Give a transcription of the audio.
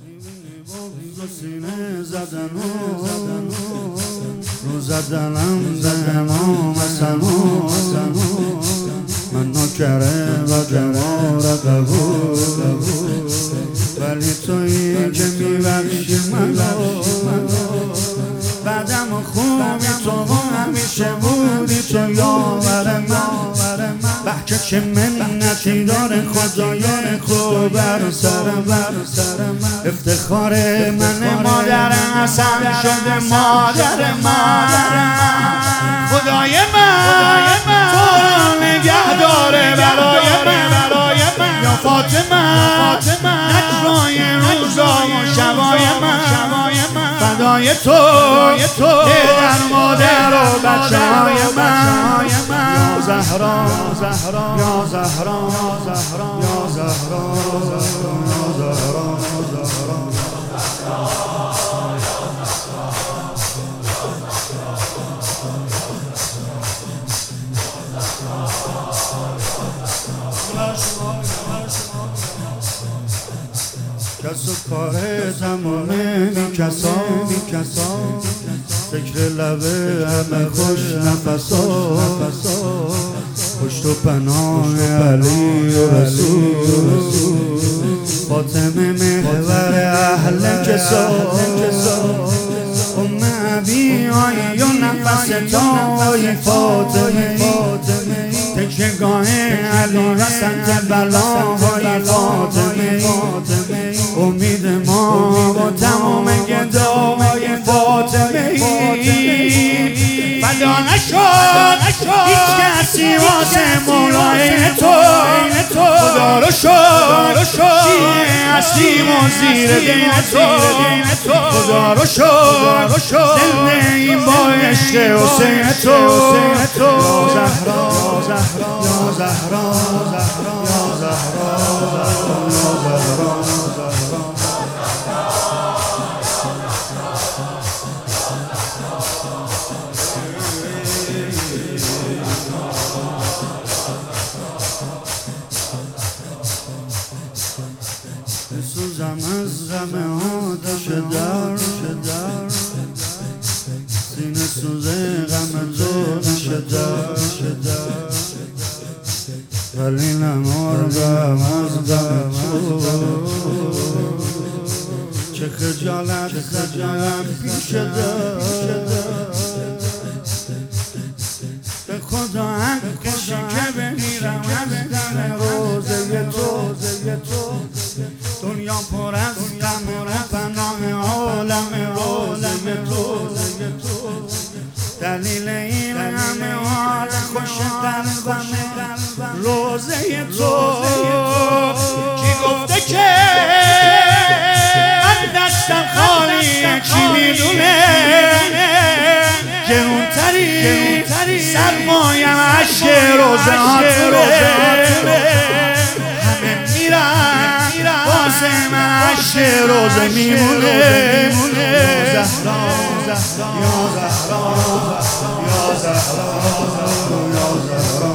سینه زدن رو زدنم به امام حسن من نکره و جوار قبول ولی تویی که میبخشی منو بعدم خوبی تو همیشه بودی تو یاور من بحکه چه منتی داره خدایان خوب بر سرم افتخار من مادر حسن شده مادر من خدای من تو نگه داره برای من یا فاطمه نجوای روزای و شبای من فدای تو در مادر و بچه های من یا زهرا یا زهرا یا زهرا کس و کار تمامه کسا فکر لبه همه خوش نفسا پشت و پناه علی و رسول فاطمه محور اهل کسا ام عبی های و نفس تای فاطمه تکیهگاه علی و سنت بلاهای فاطمه امید ما با تمام گدای فاطمه فدا نشد هیچ کسی واسه مولای تو خدا رو شد شیعه هستیم و زیر دین تو خدا رو شد زنده این با عشق حسین تو یا زهرا یا زهرا یا زهرا سوزم از غم آتش در سینه سوزه غم تو نشدر ولی نمردم از غم تو چه خجالت پیش در به خدا حقشی که بگیرم از دم روزه تو دنیا پر از غم و پناه عالم تو دلیل این همه حال خوش قلبم روزه تو کی گفته که من دستم خالیه کی میدونه گرونتری سرمایم عشق روزه هاتونه همه میرن واسه من عشق روزه میمونه یا زهرا یا زهرا یا زهرا یا زهرا